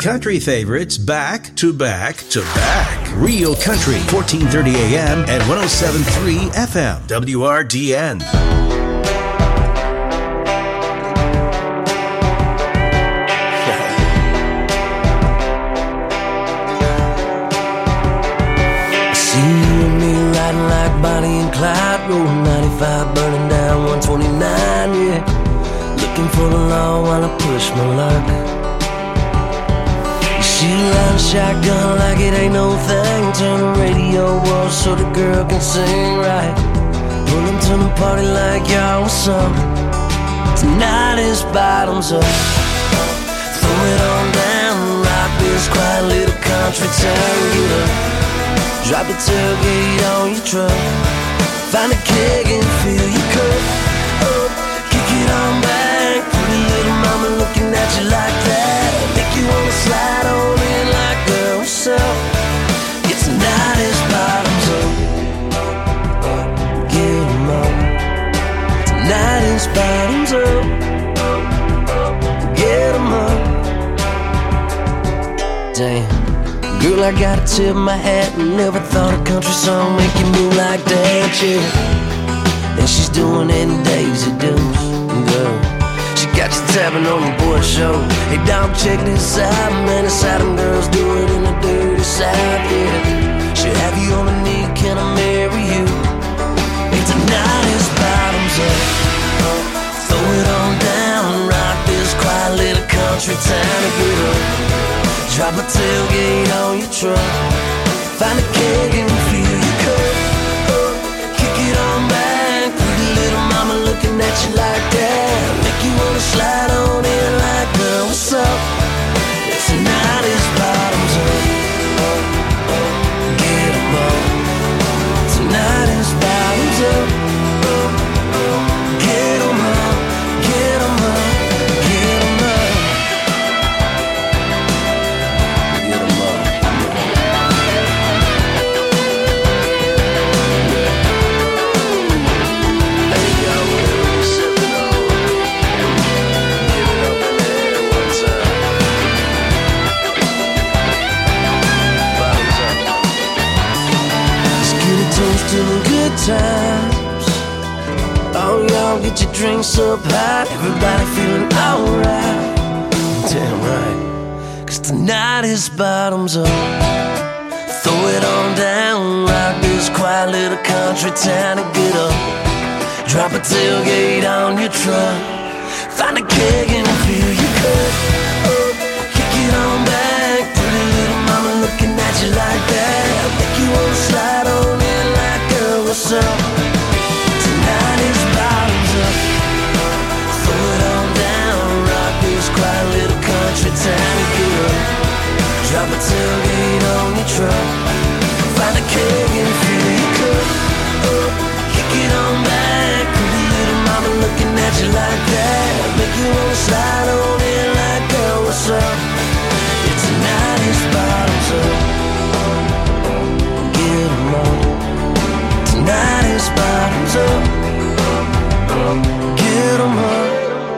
country favorites back to back to back. Real Country, 1430 AM and 107.3 FM, WRDN. Bonnie and Clyde, rolling 95, burning down 129, yeah. Looking for the law while I push my luck. You shoot out a shotgun like it ain't no thing. Turn the radio off so the girl can sing right. Pulling to the party like y'all was up. Tonight is bottoms up. Throw it on down, rock this quiet little country town. Get up. Drop the tailgate on your truck. Find a keg and fill your cup up. Kick it on back. Pretty little mama looking at you like that. Make you wanna slide on in like girl, what's up? It's tonight is bottoms up. Get 'em up. Tonight is bottoms up. Get 'em up. Damn. Girl, I gotta tip my hat and never thought a country song make you move like that, yeah. And she's doing it in Daisy Dukes, girl. She got you tapping on the boy show. Hey, dog, check this out, man. It's how them girls do it in the dirty South, yeah. She'll have you on the knee, can I marry you? And tonight is bottoms up. Throw it on down, rock this quiet little country town to get up. Drop a tailgate on your truck. Find a keg and fill your cup up. Kick it on back. Pretty little mama looking at you like that. Make you wanna slide on in like, girl, what's up? Tonight is bottoms up. Get 'em up. Tonight is bottoms up. Get 'em up. Get 'em up. Get 'em up. Good times. Oh, y'all get your drinks up high. Everybody feeling alright. Damn right. Cause tonight is bottoms up. Throw it on down. Rock this quiet little country town and get up. Drop a tailgate on your truck. Find a keg and fill your cup up. Kick it on back. Pretty little mama looking at you like that. Make you wanna slide on in like, girl, what's up? Tonight is bottoms up. Throw it on down. Rock this quiet little country town and get up. Drop a tailgate on your truck. Find a keg and fill your cup up. Kick it on back. Pretty little mama looking at you like that. Make you wanna slide on in like, girl, what's up? Yeah, tonight is bottoms up. Get 'em up. Tonight is bottoms up. Get 'em up.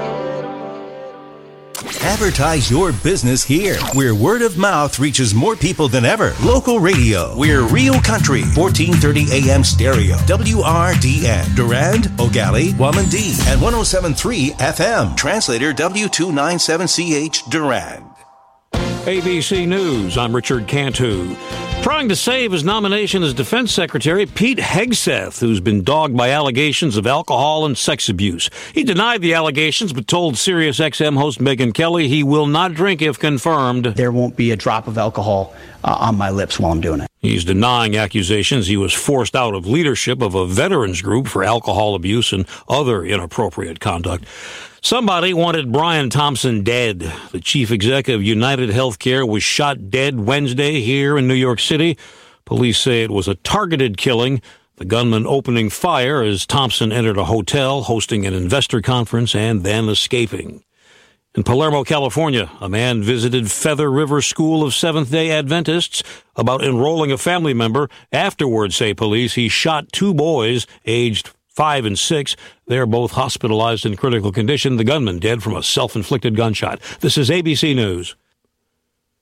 Advertise your business here, where word of mouth reaches more people than ever. Local radio. We're Real Country, 1430 AM stereo, WRDN, Durand, O'Galley, Wamandee, and 107.3 FM. Translator W297CH, Durand. ABC News, I'm Richard Cantu. Trying to save his nomination as Defense Secretary, Pete Hegseth, who's been dogged by allegations of alcohol and sex abuse. He denied the allegations, but told SiriusXM host Megyn Kelly he will not drink if confirmed. There won't be a drop of alcohol on my lips while I'm doing it. He's denying accusations he was forced out of leadership of a veterans group for alcohol abuse and other inappropriate conduct. Somebody wanted Brian Thompson dead. The chief executive of United Healthcare was shot dead Wednesday here in New York City. Police say it was a targeted killing. The gunman opening fire as Thompson entered a hotel, hosting an investor conference, and then escaping. In Palermo, California, a man visited Feather River School of Seventh-day Adventists about enrolling a family member. Afterwards, say police, he shot two boys aged 5 and 6. They're both hospitalized in critical condition. The gunman dead from a self-inflicted gunshot. This is ABC News.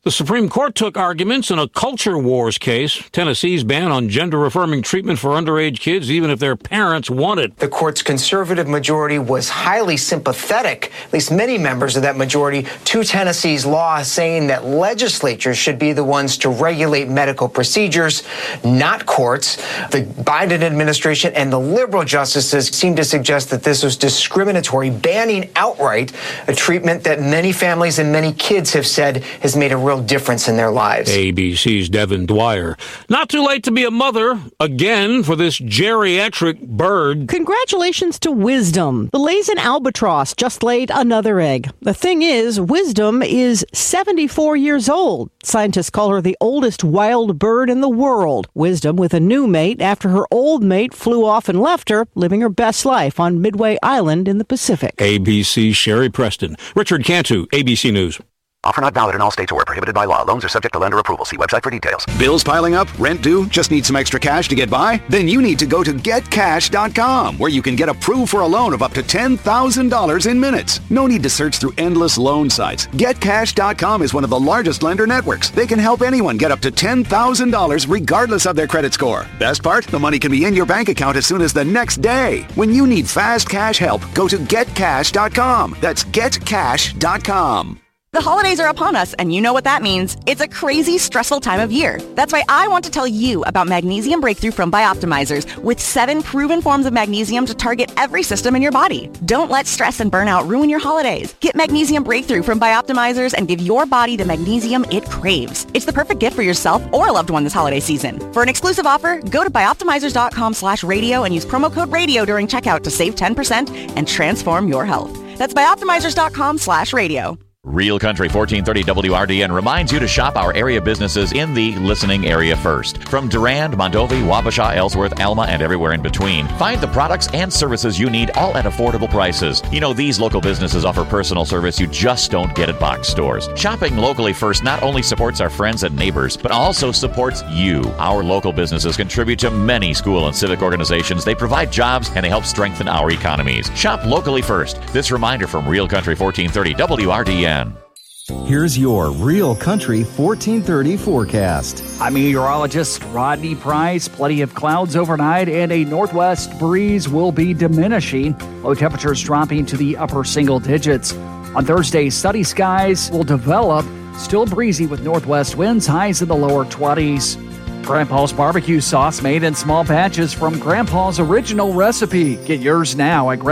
The Supreme Court took arguments in a culture wars case, Tennessee's ban on gender-affirming treatment for underage kids, even if their parents want it. The court's conservative majority was highly sympathetic, at least many members of that majority, to Tennessee's law, saying that legislatures should be the ones to regulate medical procedures, not courts. The Biden administration and the liberal justices seem to suggest that this was discriminatory, banning outright a treatment that many families and many kids have said has made a real difference in their lives. ABC's Devin Dwyer. Not too late to be a mother again for this geriatric bird. Congratulations to Wisdom. The Laysan albatross just laid another egg. The thing is, Wisdom is 74 years old. Scientists call her the oldest wild bird in the world. Wisdom with a new mate after her old mate flew off and left her, living her best life on Midway Island in the Pacific. ABC's Sherry Preston. Richard Cantu, ABC News. Offer not valid in all states or where prohibited by law. Loans are subject to lender approval. See website for details. Bills piling up? Rent due? Just need some extra cash to get by? Then you need to go to GetCash.com, where you can get approved for a loan of up to $10,000 in minutes. No need to search through endless loan sites. GetCash.com is one of the largest lender networks. They can help anyone get up to $10,000 regardless of their credit score. Best part? The money can be in your bank account as soon as the next day. When you need fast cash help, go to GetCash.com. That's GetCash.com. The holidays are upon us, and you know what that means. It's a crazy, stressful time of year. That's why I want to tell you about Magnesium Breakthrough from Bioptimizers, with 7 proven forms of magnesium to target every system in your body. Don't let stress and burnout ruin your holidays. Get Magnesium Breakthrough from Bioptimizers and give your body the magnesium it craves. It's the perfect gift for yourself or a loved one this holiday season. For an exclusive offer, go to bioptimizers.com/radio and use promo code radio during checkout to save 10% and transform your health. That's bioptimizers.com/radio. Real Country 1430 WRDN reminds you to shop our area businesses in the listening area first. From Durand, Mondovi, Wabasha, Ellsworth, Alma, and everywhere in between. Find the products and services you need, all at affordable prices. You know, these local businesses offer personal service you just don't get at box stores. Shopping locally first not only supports our friends and neighbors, but also supports you. Our local businesses contribute to many school and civic organizations. They provide jobs and they help strengthen our economies. Shop locally first. This reminder from Real Country 1430 WRDN. Here's your Real Country 1430 forecast. I'm meteorologist Rodney Price. Plenty of clouds overnight and a northwest breeze will be diminishing. Low temperatures dropping to the upper single digits. On Thursday, sunny skies will develop. Still breezy with northwest winds, highs in the lower 20s. Grandpa's barbecue sauce made in small batches from Grandpa's original recipe. Get yours now at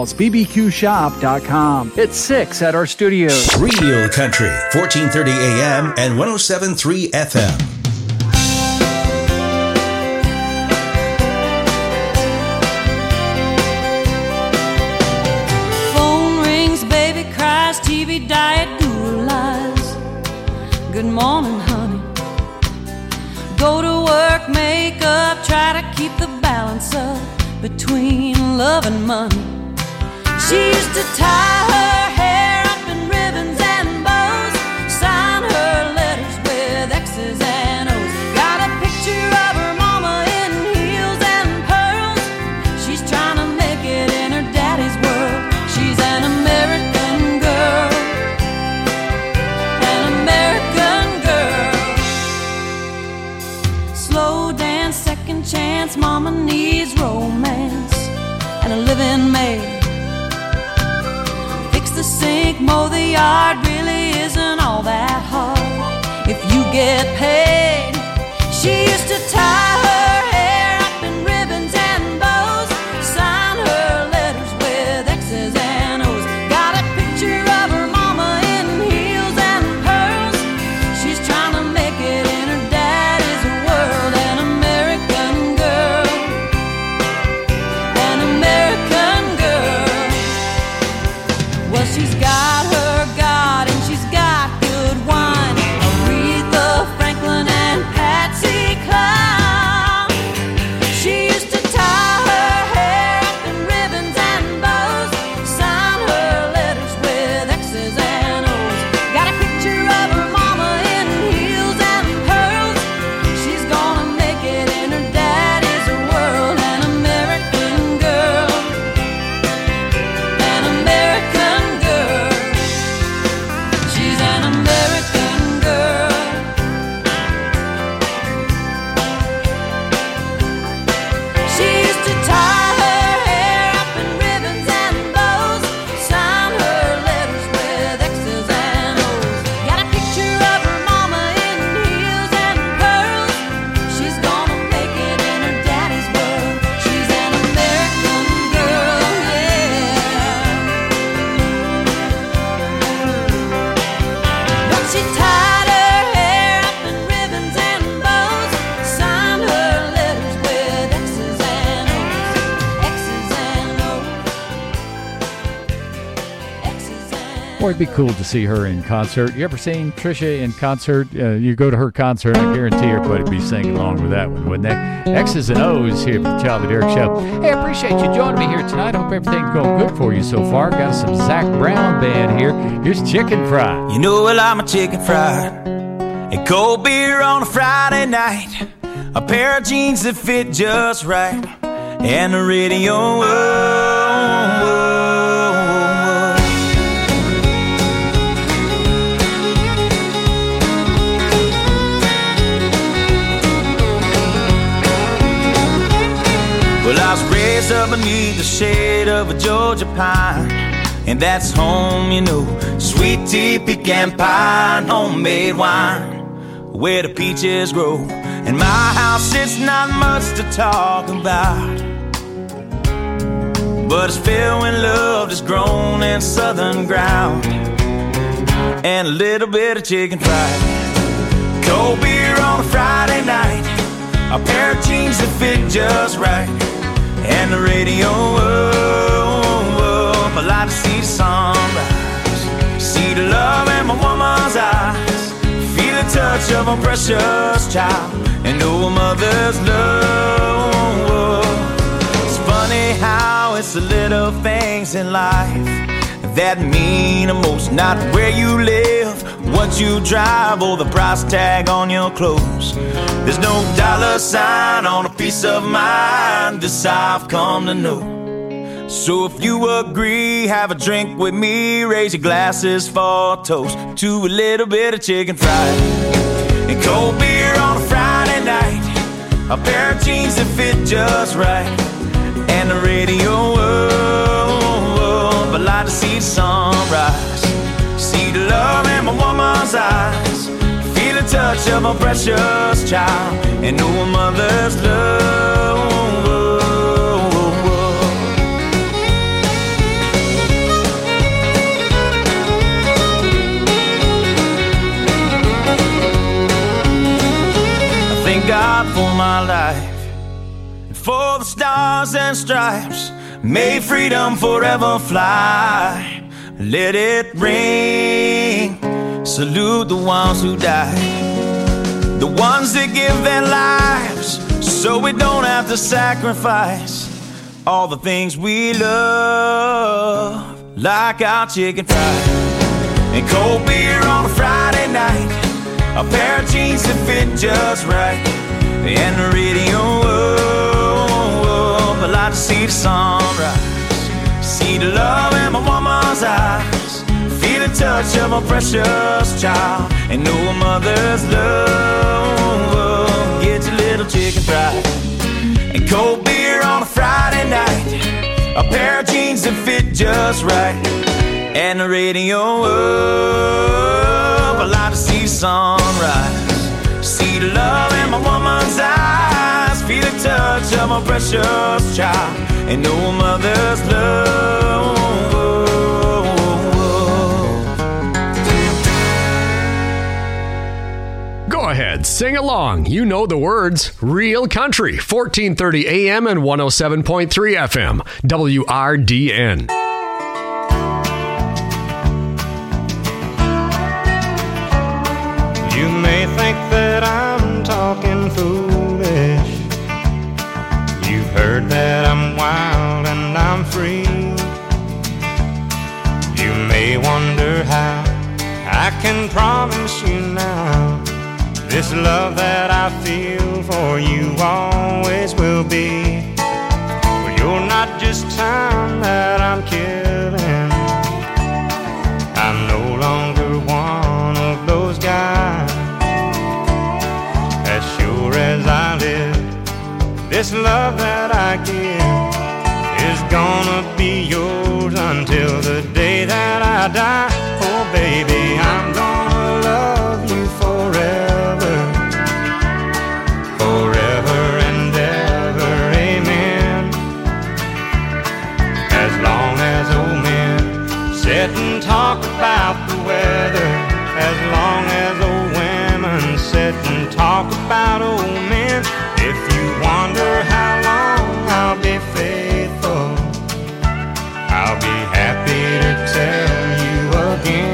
grandpa'sbbqshop.com. It's 6 at our studios. Real Country, 1430 AM and 107.3 FM. Phone rings, baby cries, TV diet, Google lies. Good morning, honey. Go to work, make up, try to keep the balance up between love and money. She used to tie her hair up in ribbons and bows, sign her letters with X's and O's. Got a picture of her mama in heels and pearls. She's trying to make it in her daddy's world. She's an American girl, an American girl. Slow dance, second chance, mama needs romance and a living maid. Fix the sink, mow the yard, really isn't all that hard if you get paid. She used to tie her hair up in ribbons and bows, sign her letters with X's and O's. Got a picture of her mama in heels and pearls. She's trying to make it in her daddy's world. An American girl, an American girl. Well, she's got her God and she's got good wine. Aretha Franklin and Patsy Cline. Boy, it'd be cool to see her in concert. You ever seen Trisha in concert? You go to her concert, I guarantee everybody would be singing along with that one, wouldn't they? X's and O's here at the Charlie Derrick Show. Hey, I appreciate you joining me here tonight. Hope everything's going good for you so far. Got some Zach Brown band here. Here's Chicken Fried. You know I like my chicken fried and cold beer on a Friday night, a pair of jeans that fit just right, and the radio. Well, I was raised up beneath the shade of a Georgia pine, and that's home, you know. Sweet tea, pecan pie, and homemade wine, where the peaches grow. In my house, it's not much to talk about, but it's filled with love that's grown in southern ground, and a little bit of chicken fried. Cold beer on a Friday night, a pair of jeans that fit just right, and the radio up. I like to see the sunrise, see the love in my woman's eyes, feel the touch of a precious child, and know a mother's love. It's funny how it's the little things in life that mean the most. Not where you live, what you drive, or the price tag on your clothes. There's no dollar sign on a piece of mind, this I've come to know. So if you agree, have a drink with me, raise your glasses for a toast to a little bit of chicken fried and cold beer on a Friday night, a pair of jeans that fit just right, and the radio up. I like to see the sunrise, see the love in my woman's eyes, feel the touch of a precious child, and know a mother's love. Thank God for my life and for the stars and stripes. May freedom forever fly. Let it ring. Salute the ones who died, the ones that give their lives so we don't have to sacrifice all the things we love, like our chicken fried and cold beer on a Friday night, a pair of jeans that fit just right, and the radio up. I like to see the sunrise, see the love in my woman's eyes, feel the touch of a precious child, and know a mother's love. Get your little chicken fried and cold beer on a Friday night, a pair of jeans that fit just right, and the radio up. I like to see the sunrise, see the love in my woman's eyes, feel the touch of a precious child, and know a mother's love. Go ahead, sing along. You know the words. Real Country, 1430 AM and 107.3 FM, WRDN. You may think that I'm talking foolish. You've heard that I'm wild and I'm free. You may wonder how I can promise you now this love that I feel for you always will be. Well, you're not just time that I'm killing. I'm no longer one of those guys. As sure as I live, this love that I give is gonna be yours until the day that I die. Oh baby, I'm gonna love you forever, forever and ever, amen. As long as old men sit and talk about the weather, as long as old women sit and talk about old men, if you wonder how long I'll be faithful, I'll be happy to tell you again.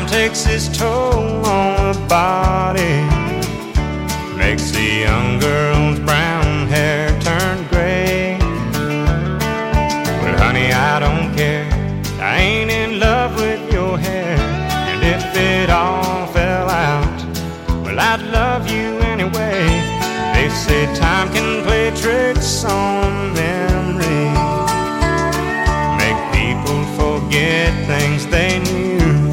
time takes its toll on the body, makes the young girl's brown hair turn gray. Well, honey, I don't care, I ain't in love with your hair. And if it all fell out, well, I'd love you anyway. They say time can play tricks on memory, make people forget things they knew.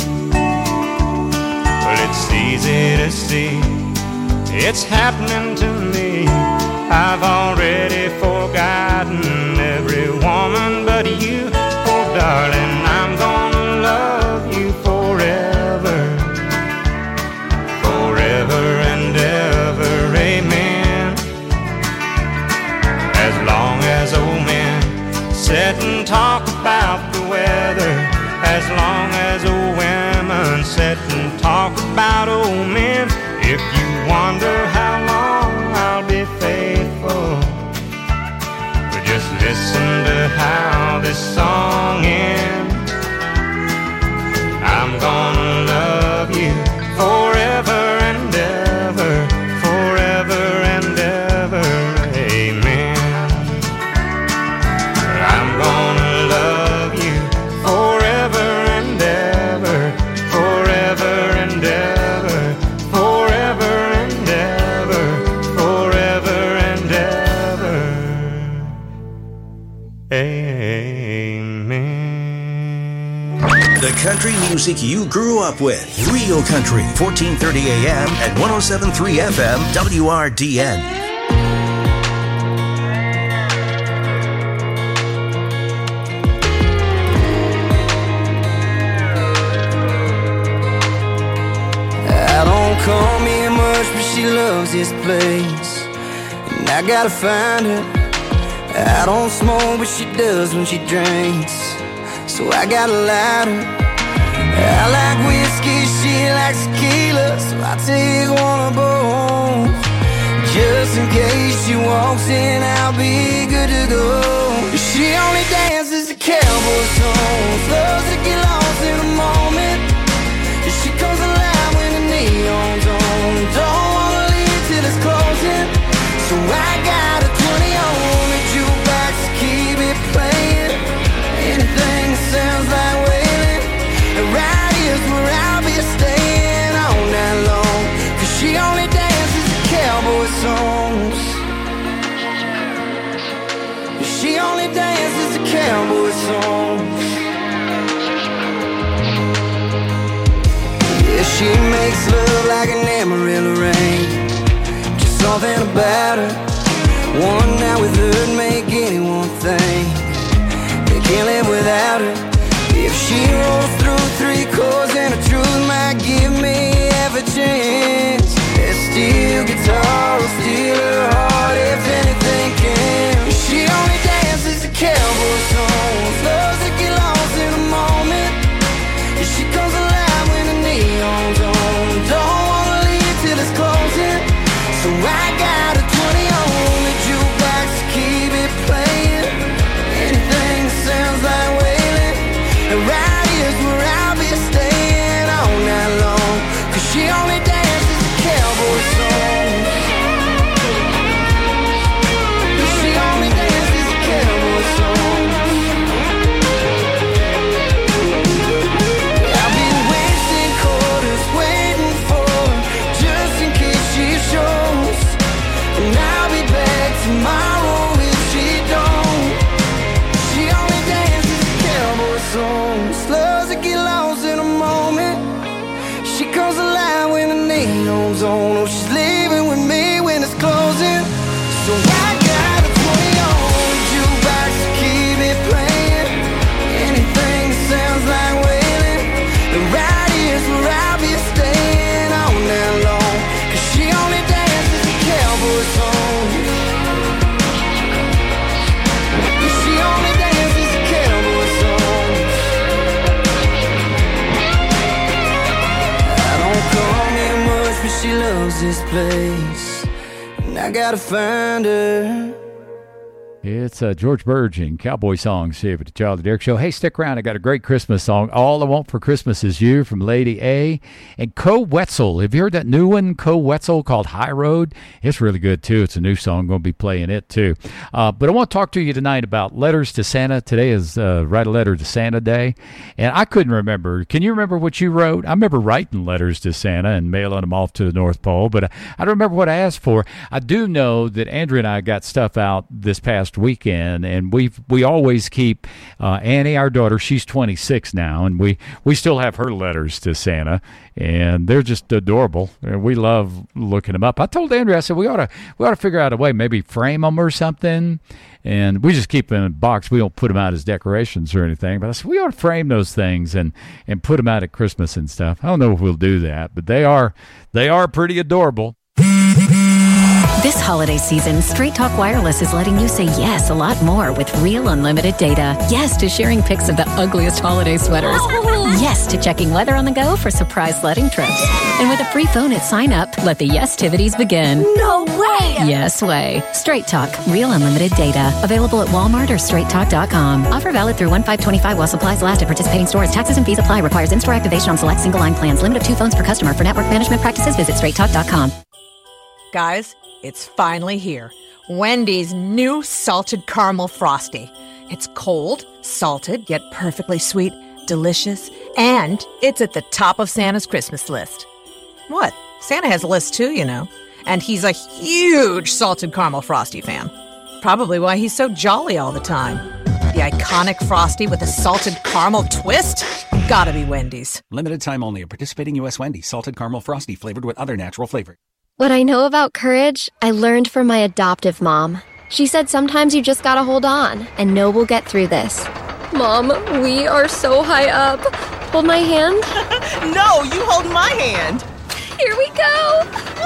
Well, it's easy to see, it's happening to me. I've already forgotten every woman but you. Oh, darling, I'm gonna love you forever, forever and ever, amen. As long as old men sit and talk about the weather, as long as old women sit and talk about old men. If you wonder how long I'll be faithful, but just listen to how this song ends. I'm gonna love you forever and ever, forever and ever, amen. I'm gonna love you forever and ever, forever and ever, forever and ever, forever and ever, amen. The country music you grew up with. Real Country, 1430 AM and 107.3 FM, WRDN. I don't call me much, but she loves this place, and I gotta find her. I don't smoke, but she does when she drinks, so I got a lighter. I like whiskey, she likes tequila, so I take one of both. Just in case she walks in, I'll be good to go. She only dances to cowboy songs, loves to get lost in a moment. She comes alive when the neon's on, don't wanna leave till it's closing. So I got a 20 on the jukebox to keep it playing. Anything that sounds like wailing, right here's where I'll be staying all night long. Cause she only dances to cowboy songs. She only dances to cowboy songs. Yeah, she makes love like an Amarillo rain, just something about her. One night with her make anyone think they can't live without her. If she rolls through 3 chords and the truth might give me half a chance, that steel guitar will steal her heart if anything can. She only dances to cowboy songs, loves to get lost in a moment. She comes alive when the neon's on, don't wanna leave till it's closing. So I got a 20 on the jukebox to keep it playing. Anything that sounds like wailing, and right here's where I'll be staying all night long. Cause she only dances to cowboy songs. She only dances to cowboy songs. I've been wasting quarters waiting for her, just in case she shows. And I'll be back tomorrow if she don't. She only dances to cowboy songs, loves to get lost in a moment. She comes alive when the neon's on. Oh, she's leaving with me when it's closing. So I got a 20 on the jukebox to keep it playing. Anything that sounds like wailing, and right here's where I'll be staying all night long. Cause she only dances to cowboy songs. She only dances to cowboy songs. I don't call me much, but she loves this place, and I gotta find her. It's George Burge and Cowboy Songs here at the Charlie Derrick Show. Hey, stick around. I got a great Christmas song. All I Want for Christmas Is You from Lady A. And Co Wetzel. Have you heard that new one, Co Wetzel, called High Road? It's really good, too. It's a new song. I'm going to be playing it, too. But I want to talk to you tonight about letters to Santa. Today is Write a Letter to Santa Day. And I couldn't remember. Can you remember what you wrote? I remember writing letters to Santa and mailing them off to the North Pole, but I don't remember what I asked for. I do know that Andrea and I got stuff out this past weekend, and we always keep Annie, our daughter. She's 26 now, and we still have her letters to Santa, and they're just adorable. We love looking them up. I told Andrea, I said we ought to figure out a way, maybe frame them or something, and we just keep them in a box. We don't put them out as decorations or anything, but I said we ought to frame those things and put them out at Christmas and stuff. I don't know if we'll do that, but they are pretty adorable. This holiday season, Straight Talk Wireless is letting you say yes a lot more with real unlimited data. Yes to sharing pics of the ugliest holiday sweaters. Yes to checking weather on the go for surprise sledding trips. And with a free phone at sign up, let the yes-tivities begin. No way! Yes way. Straight Talk, real unlimited data. Available at Walmart or straighttalk.com. Offer valid through 1/5/25 while supplies last at participating stores. Taxes and fees apply. Requires in-store activation on select single line plans. Limit of 2 phones per customer. For network management practices, visit straighttalk.com. Guys, it's finally here. Wendy's new salted caramel frosty. It's cold, salted, yet perfectly sweet, delicious, and it's at the top of Santa's Christmas list. What? Santa has a list too, you know. And he's a huge salted caramel frosty fan. Probably why he's so jolly all the time. The iconic frosty with a salted caramel twist? Gotta be Wendy's. Limited time only at participating U.S. Wendy's. Salted caramel frosty flavored with other natural flavor. What I know about courage, I learned from my adoptive mom. She said sometimes you just gotta hold on and know we'll get through this. Mom, we are so high up. Hold my hand. No, you hold my hand. Here we go.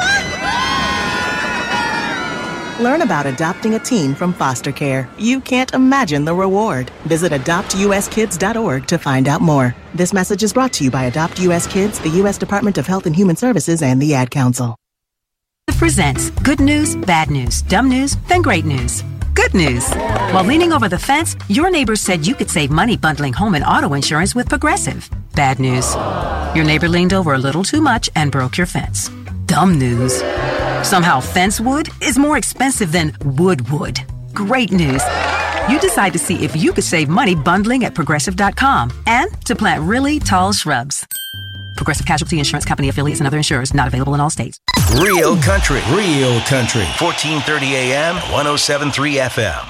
Learn about adopting a teen from foster care. You can't imagine the reward. Visit adoptuskids.org to find out more. This message is brought to you by Adopt U.S. Kids, the U.S. Department of Health and Human Services, and the Ad Council. Presents good news, bad news, dumb news, then great news. Good news. While leaning over the fence, your neighbor said you could save money bundling home and auto insurance with Progressive. Bad news. Your neighbor leaned over a little too much and broke your fence. Dumb news. Somehow fence wood is more expensive than wood. Great news. You decide to see if you could save money bundling at Progressive.com and to plant really tall shrubs. Progressive Casualty Insurance Company affiliates and other insurers not available in all states. Real country. 1430 AM, 107.3 FM.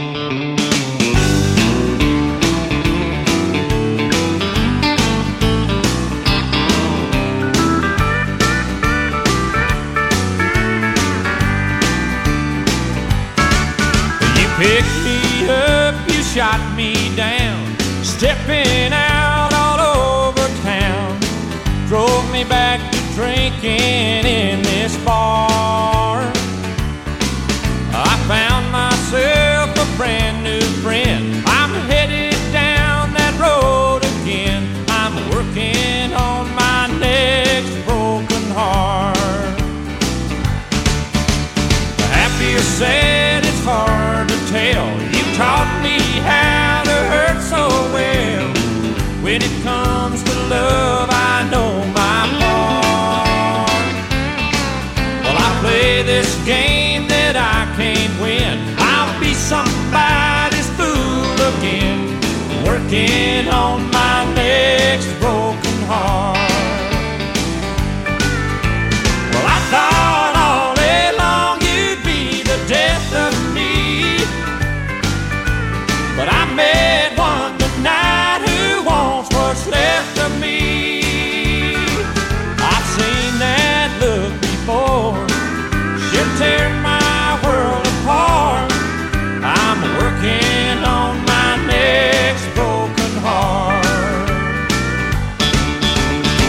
You picked me up, you shot me down, stepping out all over town. Drove me back to drinking in this bar. I found myself a brand new friend. I'm headed down that road again. I'm working on my next broken heart. Happy or sad, it's hard to tell. You taught me how to hurt so well. When it comes to love, I know my part. Well, I play this game that I can't win. I'll be somebody's fool again, working on my next broken heart. Well, I thought all day long you'd be the death of me, but I met one tonight who wants what's left of me. I've seen that look before. She'll tear my world apart. I'm working on my next broken heart.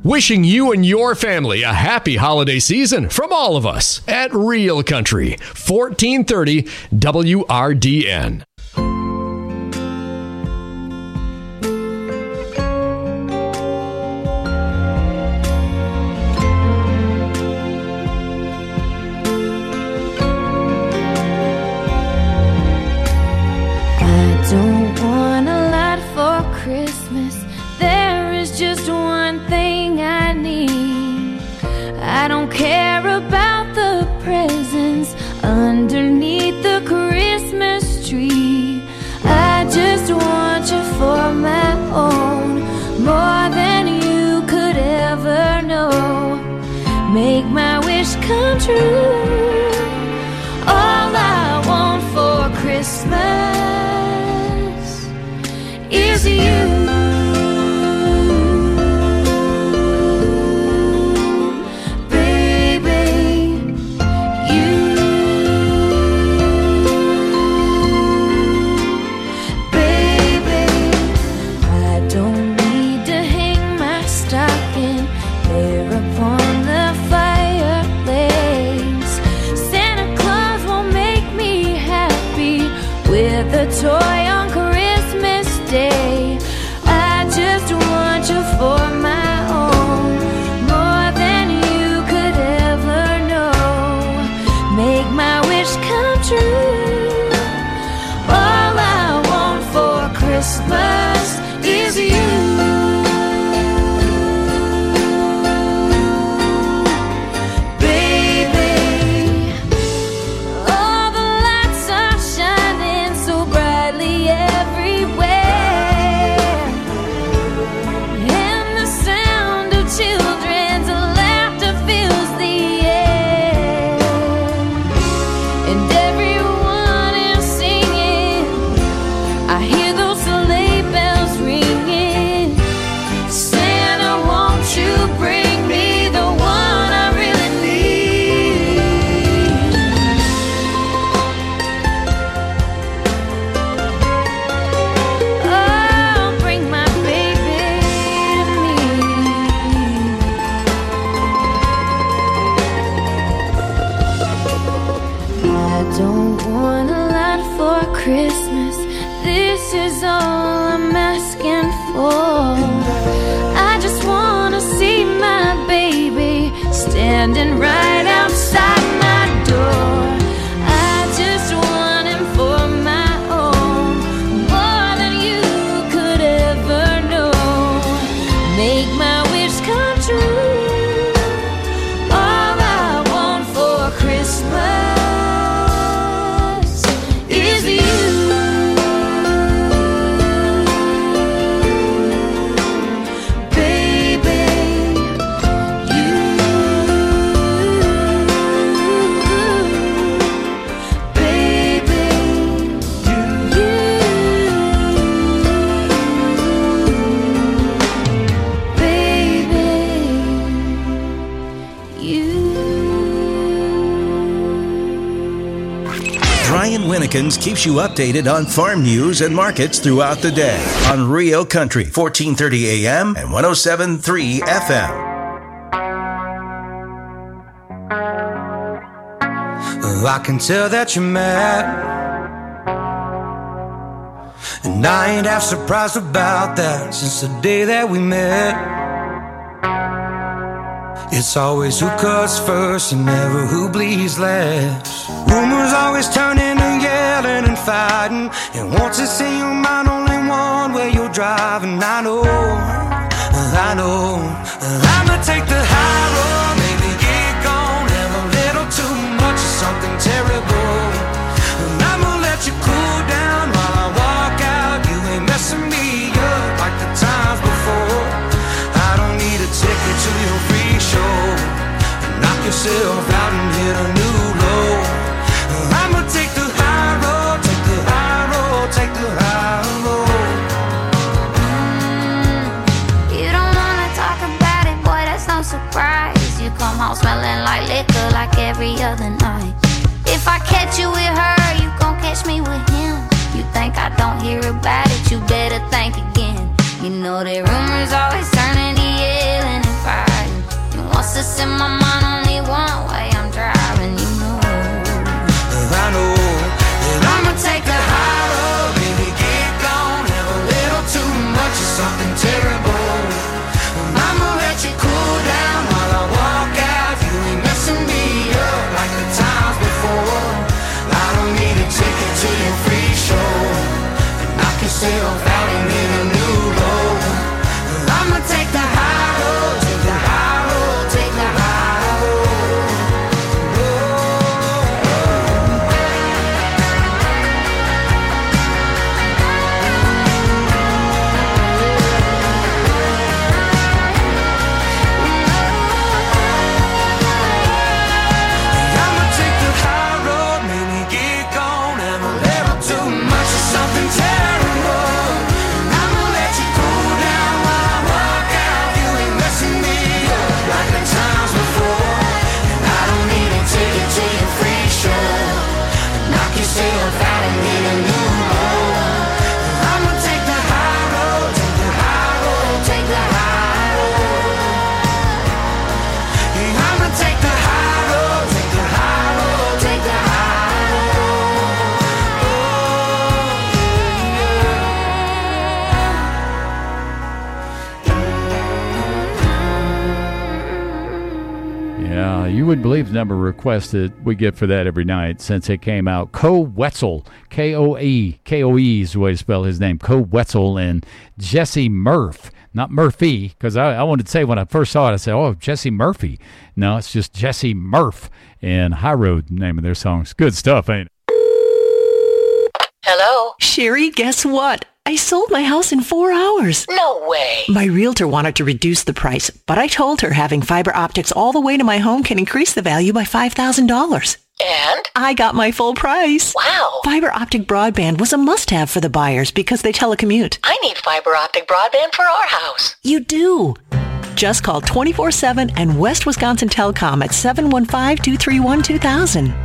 Wishing you and your family a happy holiday season from all of us at Real Country, 1430 WRDN. Don't want a lot for Christmas. There is just one thing I need. I don't care about the presents underneath the Christmas tree. I just want you for my own, more than you could ever know. Make my wish come true. All I want for Christmas is you. Toy on Christmas Day. I just want you for my own, more than you could ever know. Make my wish come true. All I want for Christmas is you. Christmas, this is all I'm asking for. I just wanna see my baby standing right outside my door. I just want him for my own, more than you could ever know. Make my wish come true. All I want for Christmas is you. Brian Winnikins keeps you updated on farm news and markets throughout the day on Rio Country, 1430 AM and 107.3 FM. I can tell that you're mad, and I ain't half surprised about that since the day that we met. It's always who cuts first and never who bleeds last. Rumors always turn into yelling and fighting, and once it's in your mind, only one way you're driving. I know I'ma take the high road, maybe get gone, have a little too much of something terrible, and I'ma let you cool down while I walk out. You ain't messing me up like the times before. I don't need a ticket to your free show. Knock yourself out and hit a new low. I'ma take the high road, take the high road, take the high road. You don't wanna talk about it, boy, that's no surprise. You come home smelling like liquor like every other night. If I catch you with her, you gon' catch me with him. You think I don't hear about it, you better think again. You know that rumors always turn into yelling and fighting. voices in my mind only one way. I'm driving, you know. I know that I'ma take the high road, baby, get gone. Have a little too much of something terrible. I'ma let you cool down while I walk out. You ain't messing me up like the times before. I don't need a ticket to your free show, and I can stay off out and in a new road. I'ma take the high road, take the high road, take the high road. I'ma take the high road, maybe get gone. Have a little too much of something terrible. I'ma let you cool down while I walk out. You ain't messing me up like the times before. And I don't need a ticket to your free show, and I can stay off out and need a new road. I'ma take the high road, take the high road, take the high road. I'ma take the high road, take the high road, take the high Yeah, you wouldn't believe the number of requests that we get for that every night since it came out. Koe Wetzel, K-O-E, K-O-E is the way to spell his name, Koe Wetzel, and Jesse Murph, not Murphy, because I wanted to say when I first saw it, I said, oh, Jesse Murphy. No, it's just Jesse Murph, and High Road, name of their songs. Good stuff, ain't it? Hello? Sherry, guess what? I sold my house in 4 hours. No way. My realtor wanted to reduce the price, but I told her having fiber optics all the way to my home can increase the value by $5,000. And? I got my full price. Wow. Fiber optic broadband was a must-have for the buyers because they telecommute. I need fiber optic broadband for our house. You do. Just call 24/7 and West Wisconsin Telecom at 715-231-2000.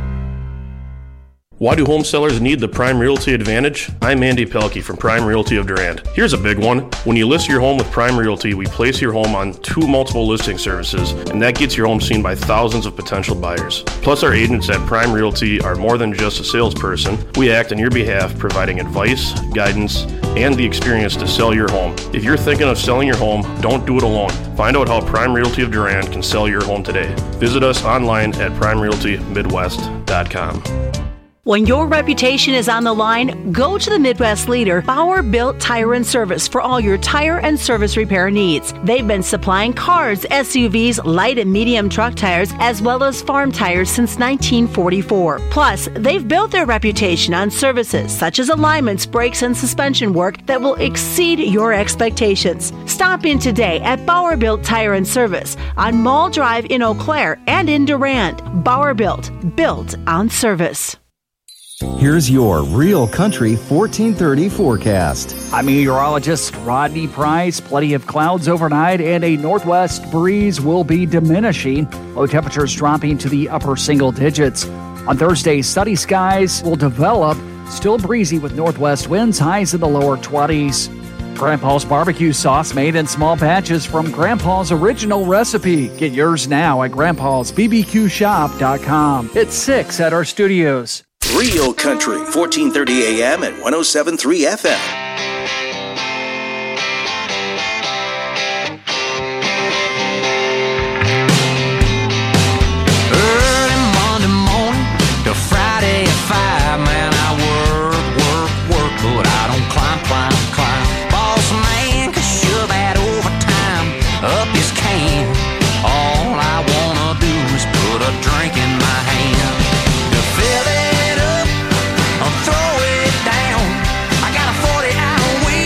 Why do home sellers need the Prime Realty Advantage? I'm Andy Pelkey from Prime Realty of Durand. Here's a big one. When you list your home with Prime Realty, we place your home on 2 multiple listing services, and that gets your home seen by thousands of potential buyers. Plus, our agents at Prime Realty are more than just a salesperson. We act on your behalf, providing advice, guidance, and the experience to sell your home. If you're thinking of selling your home, don't do it alone. Find out how Prime Realty of Durand can sell your home today. Visit us online at primerealtymidwest.com. When your reputation is on the line, go to the Midwest leader, Bauer Built Tire and Service, for all your tire and service repair needs. They've been supplying cars, SUVs, light and medium truck tires, as well as farm tires since 1944. Plus, they've built their reputation on services such as alignments, brakes, and suspension work that will exceed your expectations. Stop in today at Bauer Built Tire and Service on Mall Drive in Eau Claire and in Durand. Bauer Built on service. Here's your Real Country 1430 forecast. I'm meteorologist Rodney Price. Plenty of clouds overnight and a northwest breeze will be diminishing. Low temperatures dropping to the upper single digits. On Thursday, sunny skies will develop. Still breezy with northwest winds, highs in the lower 20s. Grandpa's barbecue sauce made in small batches from Grandpa's original recipe. Get yours now at grandpa'sbbqshop.com. It's 6 at our studios. Real Country, 1430 AM and 107.3 FM. Early Monday morning to Friday at 5, man, I work, but I don't climb. Boss man can shove that overtime up his can. All I wanna do is put a drink in my hand. To fill it up, I'll throw it down. I got a 40-hour week.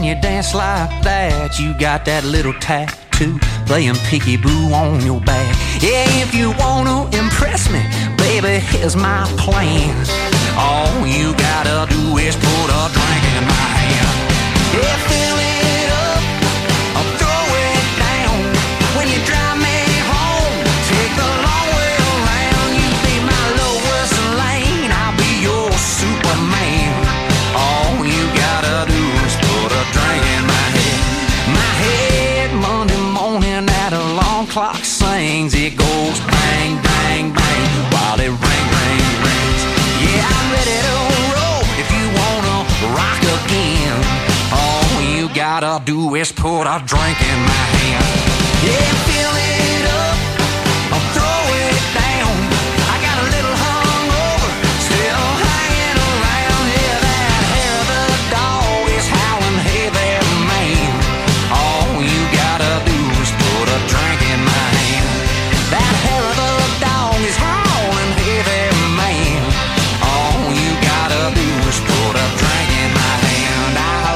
you dance like that, you got that little tattoo playing peekaboo on your back. Yeah, if you wanna impress me, baby, here's my plan. All you gotta do is put a drink in my hand. Yeah, fill it up, I'll throw it down. When you drive me home, take the long way around. You be my Lois Lane, I'll be your Superman. All you gotta do is put a drink in my head. My head Monday morning at alarm clock sings. It goes bang, bang, bang while it rings. Yeah, I'm ready to roll if you wanna rock again. All you gotta do is put a drink in my hand. Yeah, fill it up, I'll throw it down. I got a little hungover, still hanging around. Yeah, that hair of the dog is howling, hey there, man. All you gotta do is put a drink in my hand. That hair of the dog is howling, hey there, man. All you gotta do is put a drink in my hand.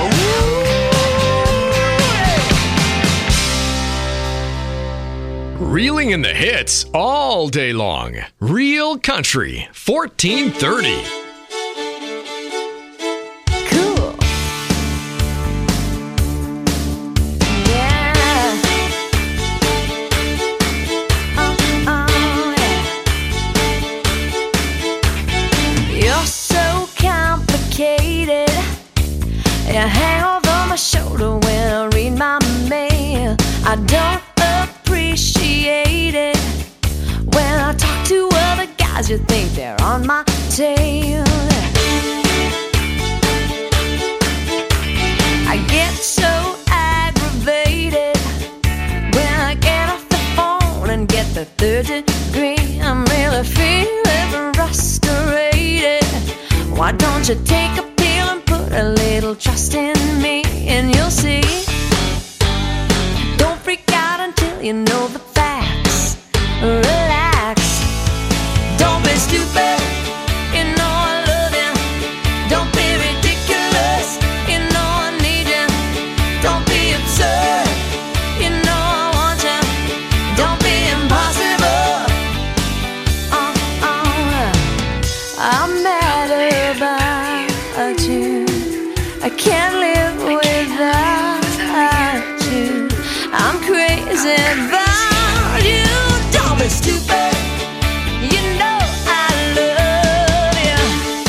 Reeling in the hits all day long. Real Country 1430. Cool. Yeah. Yeah. You're so complicated. You hang over my shoulder when I read my mail. I don't appreciate it when I talk to other guys. You think they're on my tail. I get so aggravated when I get off the phone and get the third degree. I'm really feeling frustrated. Why don't you take a pill and put a little trust in me, and you'll see. Don't freak out until you know the facts. Relax. Don't be stupid. You know I love you. Don't be ridiculous. You know I need you. Don't be absurd. You know I want you. Don't be impossible. I'm mad about you. I can't live without you. I'm crazy about you. Don't be stupid. You know I love you.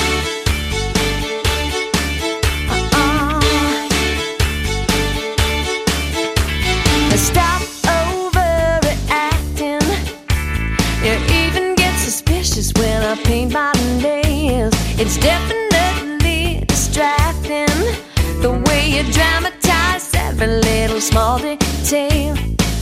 Stop overreacting. You even get suspicious when I paint my nails. It's definitely distracting the way you dramatize every little small detail.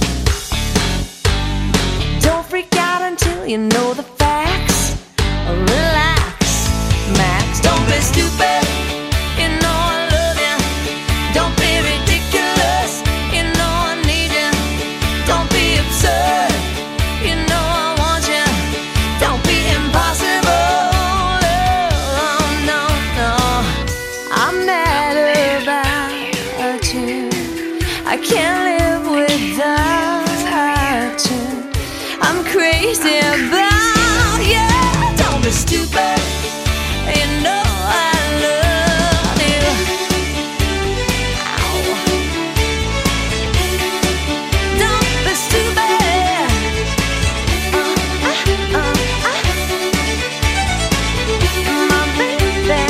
Don't freak out until you know the facts. Relax, Max. Don't be stupid. You know I love you. Don't be ridiculous. You know I need you. Don't be absurd. You know I want you. Don't be impossible. Oh, no, no. I'm mad about you. I can't live without you. I'm crazy about you. Don't be stupid. You know I love you. Ow. Don't be stupid. My baby.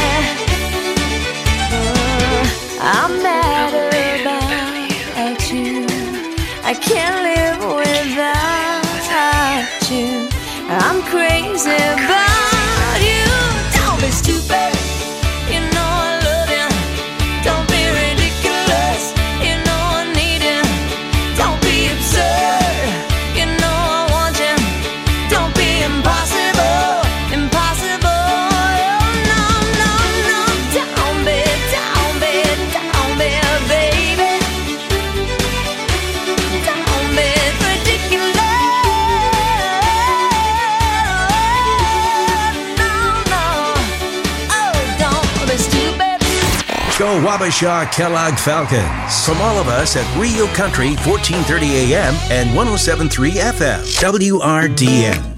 I'm mad about you. I can't live without you. I'm crazy about you. Don't be stupid. You know I love you. Don't be ridiculous. You know I need you. Don't be absurd. You know I want you. Don't be impossible. Impossible. Oh, no, no, no. Don't be, baby. Don't be. Wabasha Kellogg Falcons. From all of us at Rio Country, 1430 AM and 107.3 FM, WRDN.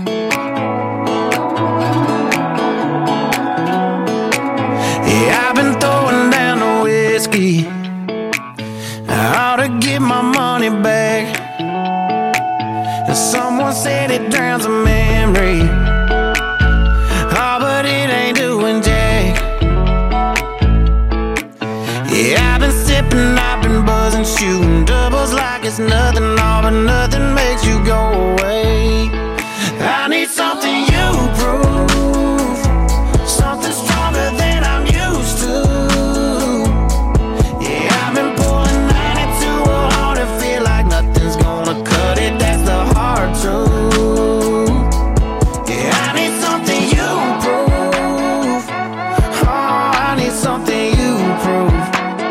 Yeah, I've been throwing down the whiskey. I ought to get my money back. Someone said it drowns a memory. Oh, but it ain't doing jack. Yeah, I've been sipping, I've been buzzing, shooting doubles like it's nothing. All but nothing makes you go away. I need something you prove, something stronger than I'm used to. Yeah, I've been pulling 92 hard and feel like nothing's gonna cut it. That's the hard truth. Yeah, I need something you prove. Oh, I need something you prove.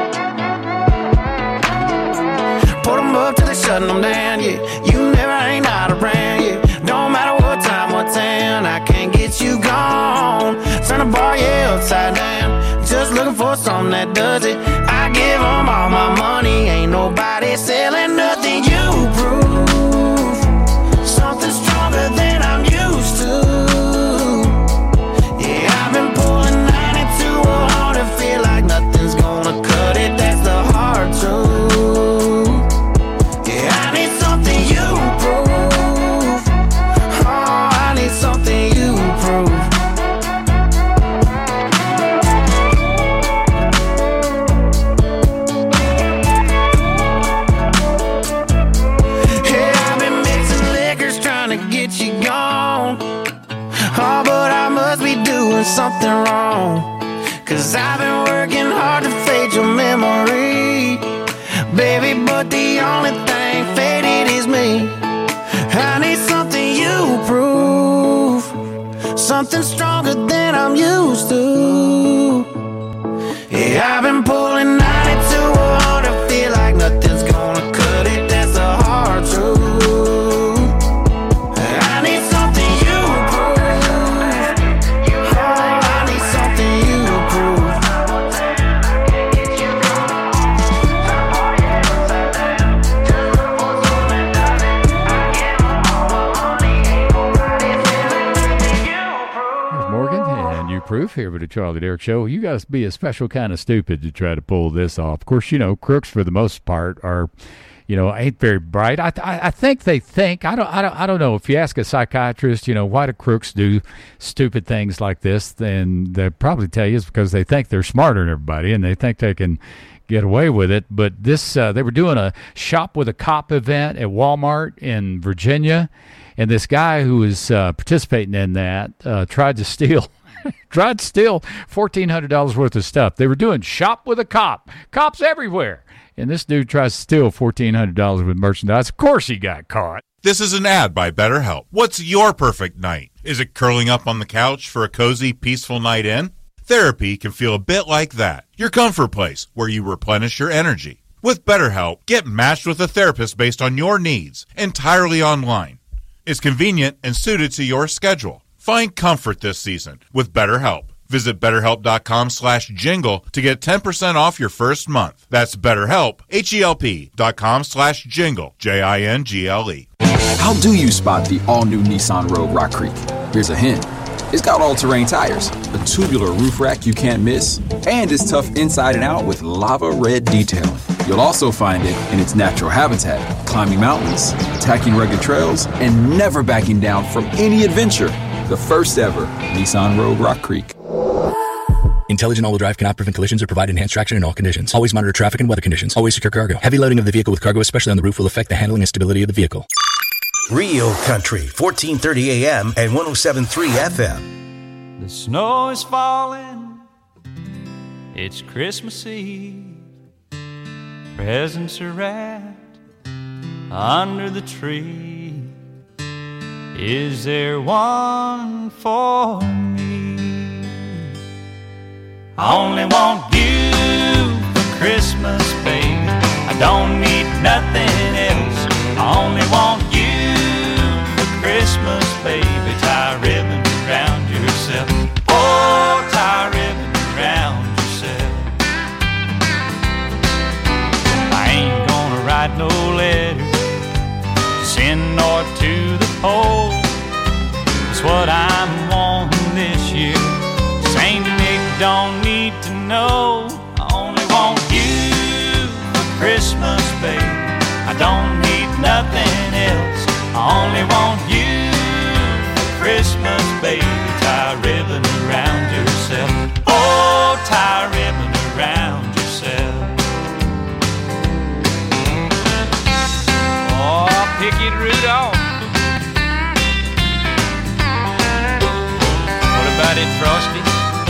Put them up till they shutting them down, yeah. You never ain't out around, yeah. Don't matter what time, what town, I can't get you gone. Turn the bar, yeah, upside down. Just looking for something that does it. I give them all my money. Ain't nobody selling nothing. You prove something stronger than I'm used to. Yeah, I've been pulling 92 hard and feel like nothing's gonna cut it. That's the hard truth. Yeah, I need something you prove. Oh, I need something you prove. Yeah, I've been mixing liquors trying to get you gone. Oh, but I must be doing something wrong. 'Cause I've been working hard to fade your memory, baby, but the only thing faded is me. I need something you prove, something stronger than I'm used to. Yeah, I've been pulling 92 hard and feel like nothing's gonna cut it. That's the hard truth. I need something you prove. Oh, I need something you prove. There's Morgan and you proof here with the Charlie Derrick Show. You got to be a special kind of stupid to try to pull this off. Of course, you know, crooks for the most part are, you know, ain't very bright. I think they think, I don't know. If you ask a psychiatrist, you know, why do crooks do stupid things like this, then they'll probably tell you it's because they think they're smarter than everybody and they think they can get away with it. But this, they were doing a shop with a cop event at Walmart in Virginia, and this guy who was participating in that tried to steal $1,400 worth of stuff. They were doing shop with a cop. Cops everywhere. And this dude tries to steal $1,400 with merchandise. Of course he got caught. This is an ad by BetterHelp. What's your perfect night? Is it curling up on the couch for a cozy, peaceful night in? Therapy can feel a bit like that. Your comfort place where you replenish your energy. With BetterHelp, get matched with a therapist based on your needs, entirely online. It's convenient and suited to your schedule. Find comfort this season with BetterHelp. Visit BetterHelp.com/jingle to get 10% off your first month. That's BetterHelp, HELP.com/jingle, JINGLE. How do you spot the all-new Nissan Rogue Rock Creek? Here's a hint. It's got all-terrain tires, a tubular roof rack you can't miss, and it's tough inside and out with lava red detailing. You'll also find it in its natural habitat, climbing mountains, attacking rugged trails, and never backing down from any adventure. The first ever Nissan Rogue Rock Creek. Intelligent all-wheel drive cannot prevent collisions or provide enhanced traction in all conditions. Always monitor traffic and weather conditions. Always secure cargo. Heavy loading of the vehicle with cargo, especially on the roof, will affect the handling and stability of the vehicle. Rio Country, 1430 AM and 107.3 FM. The snow is falling. It's Christmas Eve. Presents are wrapped under the tree. Is there one for me? I only want you for Christmas, baby. I don't need nothing else. I only want you for Christmas, baby. Tie a ribbon around yourself. Oh, tie a ribbon around yourself. write no letter to send north to the pole. It's what I'm wanting this year. Saint Nick don't need to know. I only want you for Christmas, baby. I don't need nothing else. I only want you for Christmas, baby. Tie a ribbon around yourself. Oh, tie a ribbon around yourself. Oh, pick it, Rudolph. What about it, Frosty?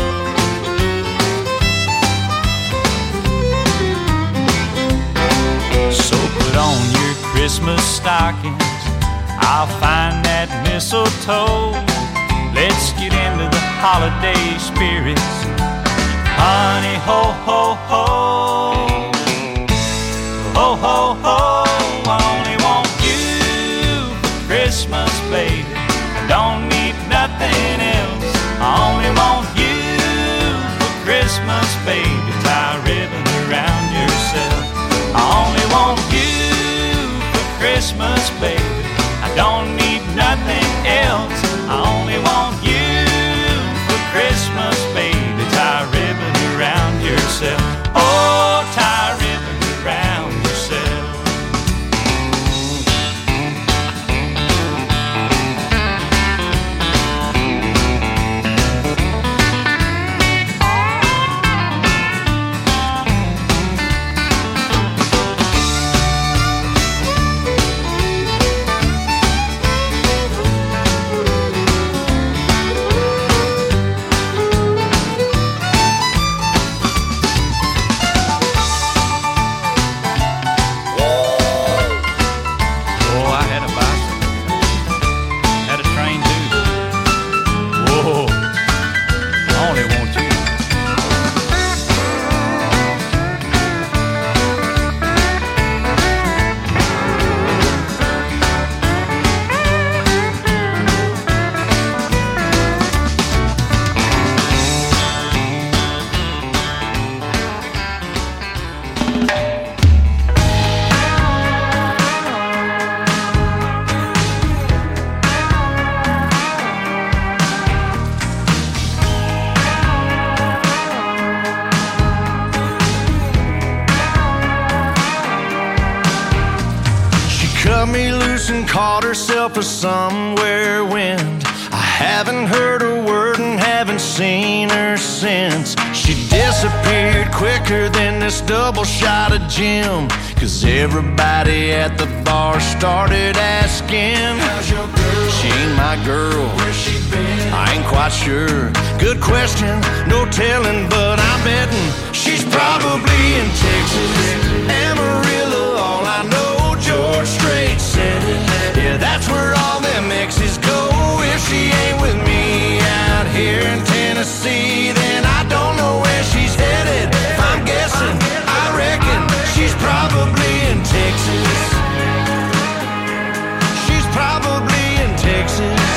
So put on your Christmas stockings. I'll find that mistletoe. Let's get into the holiday spirits. Honey, ho, ho, ho. Ho, ho, ho. I only want you for Christmas, baby. I don't need nothing else. I only want you for Christmas, baby. Tie a ribbon around yourself. I only want you for Christmas, baby. I don't need nothing else. I only want you for Christmas, baby. Tie a ribbon around yourself. Oh, tie a ribbon around yourself. Caught herself a somewhere wind. I haven't heard a word and haven't seen her since. She disappeared quicker than this double shot of gin. Cause everybody at the bar started asking, how's your girl? She ain't my girl. Where's she been? I ain't quite sure. Good question, no telling, but I'm betting she's probably in Texas. Amarillo, all I know, George Strait said it. Yeah, that's where all them exes go. If she ain't with me out here in Tennessee, then I don't know where she's headed. If I'm guessing, I reckon she's probably in Texas. She's probably in Texas.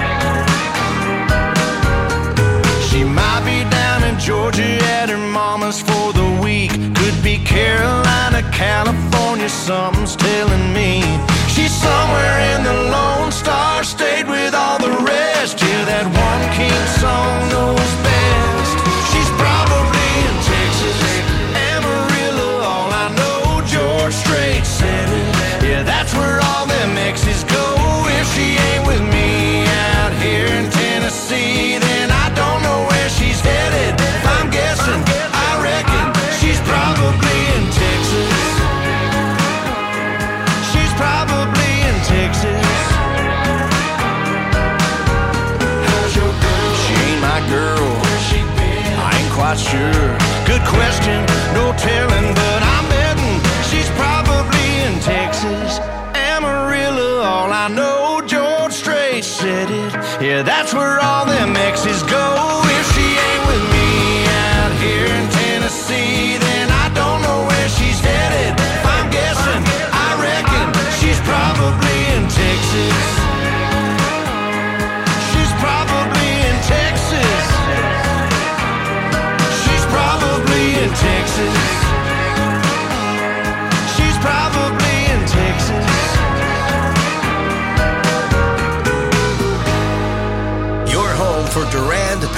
She might be down in Georgia at her mama's for the week. Could be Carolina, California, something's telling me. She's somewhere in the Lone Star State with all the rest. Yeah, that one king song knows best. She's probably in Texas. Amarillo, all I know, George Strait said it. Yeah, that's where all them exes go. If she ain't with me out here in Tennessee, then I don't know where she's headed. If I'm guessing, I reckon she's probably in Texas.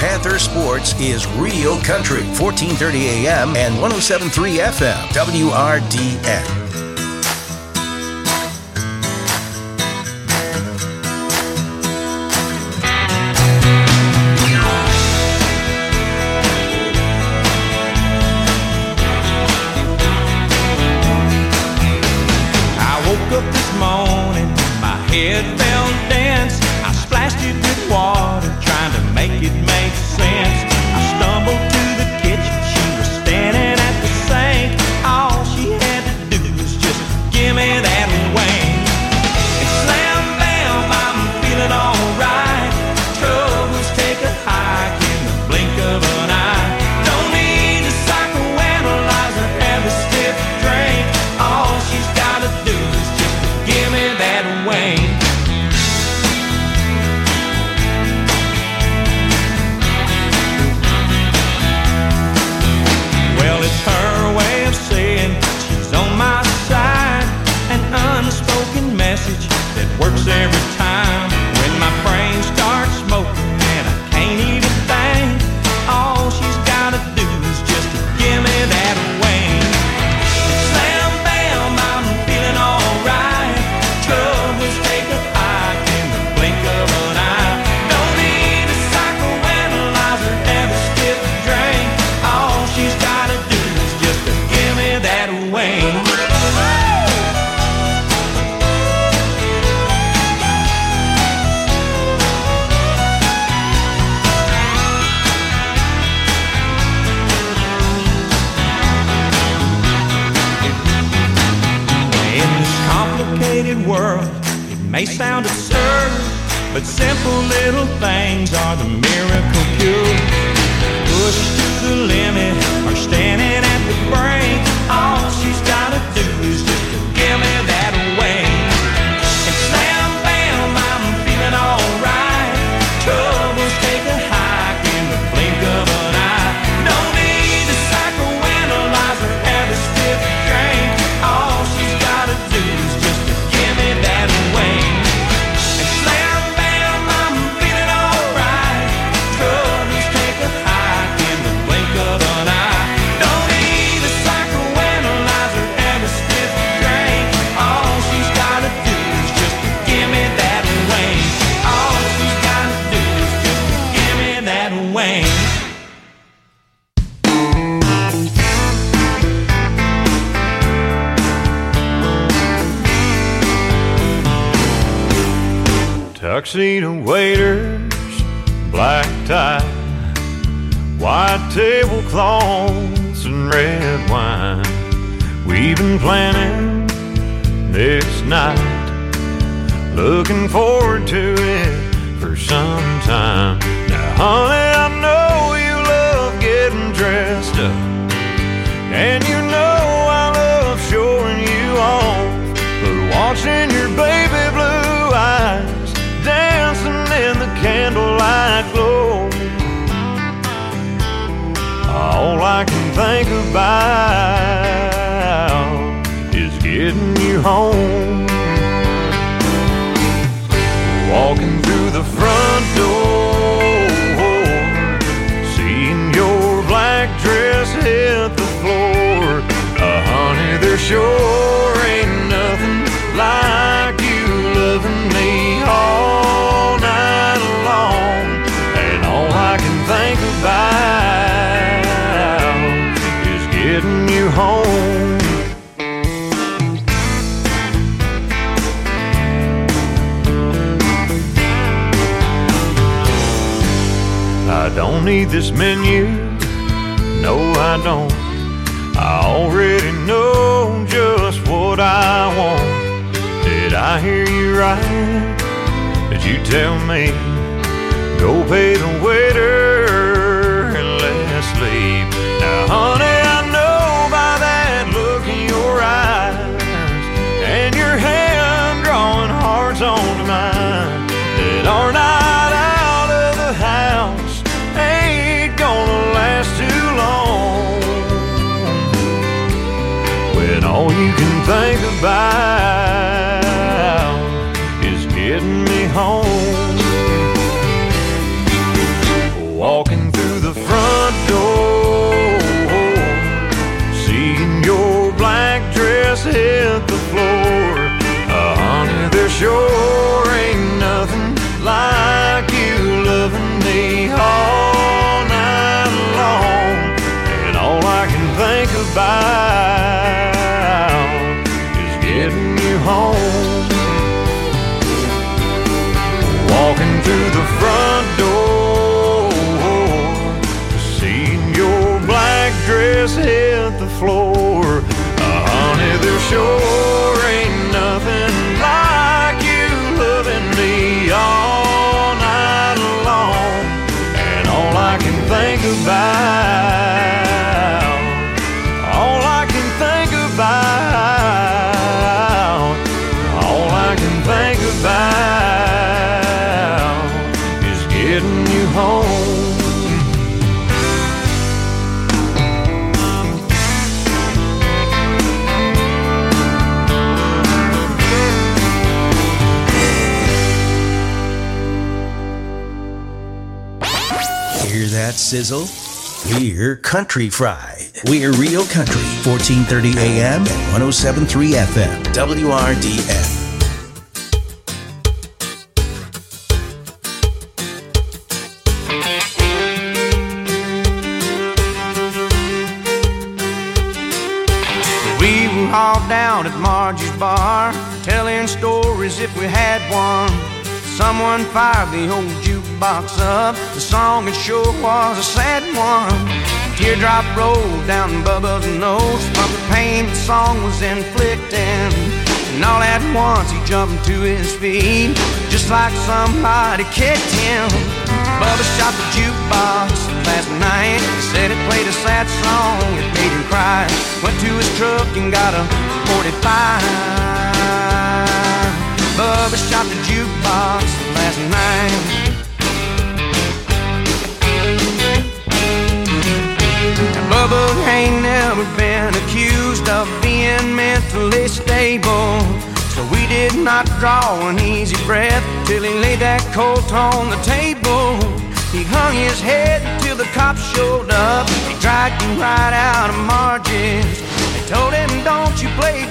Panther Sports is Real Country, 1430 AM and 107.3 FM, WRDN. Head felt dense. I splashed it with water, trying to make it make sense. I stumbled to the kitchen. She was standing at the sink. All she had to do was just give me that wing. And slam bam, I'm feeling alright. Troubles take a hike in the blink of an eye. Don't need to psychoanalyze or have a stiff drink. All she's gotta do is just give me that wing. Her way of saying she's on my side, an unspoken message that works every time. When my brain starts smoking and I can't even think, all she's gotta do is just give me that wing. Slam bam, I'm feeling alright. Troubles take a hike in the blink of an eye. Don't need a psychoanalyze or have a stiff drink. All she's gotta do give me that wing. In this complicated world, it may sound absurd, but simple little things are the miracle cure. Pushed to the limit or standing at the brink, all she's gotta do is just give me that wing. And slam bam, I'm feeling alright. Troubles take a hike in the blink of an eye. No need to psychoanalyze or have a stiff drink. All she's gotta do is just give me that wing. And slam bam, I'm feeling alright. Troubles take a hike in the blink of an eye. Don't need a psychoanalyze or have a stiff drink. All she's gotta do is just give me that wing. All she's gotta do is just give me that wing. Tuxedo waiters, black tie, white tablecloths and red wine. We've been planning this night, looking forward to it for some time. Now, honey, I know you love getting dressed up, and you know I love showing you off. But watching your baby blue eyes dancing in the candlelight glow, all I can think about is getting you home. Walking through the front door, seeing your black dress hit the floor. Honey, there sure ain't nothing like you loving me all night long. And all I can think about is getting you home. I don't need this menu, no I don't. I already know just what I want. Did I hear you right? Did you tell me, go pay the waiter and let's leave? Now honey, I know by that look in your eyes and your hand drawing hearts onto mine that our night out of the house ain't gonna last too long, when all you can think about is getting me home. Walking dress hit the floor. Honey, there sure ain't nothing like you loving me all night long. And all I can think about is getting you home. Walking through the front door, seeing your black dress hit the floor. Honey, there sure ain't nothing like you loving me all night long. And all I can think about, all I can think about, all I can think about is getting you home. Hear that sizzle? We're Country Fried. We're Real Country, 1430 AM and 107.3 FM, WRDF. We were all down at Margie's bar, telling stories if we had one. Someone fired the old jukebox up. The song it sure was a sad one. A teardrop rolled down Bubba's nose from the pain the song was inflicting. And all at once he jumped to his feet, just like somebody kicked him. Bubba shot the jukebox last night. Said it played a sad song, it made him cry. Went to his truck and got a 45. Bubba shot the jukebox last night. Now, Bubba ain't never been accused of being mentally stable, so we did not draw an easy breath till he laid that colt on the table. He hung his head till the cops showed up. He dragged him right out of Margie's. They told him, don't you play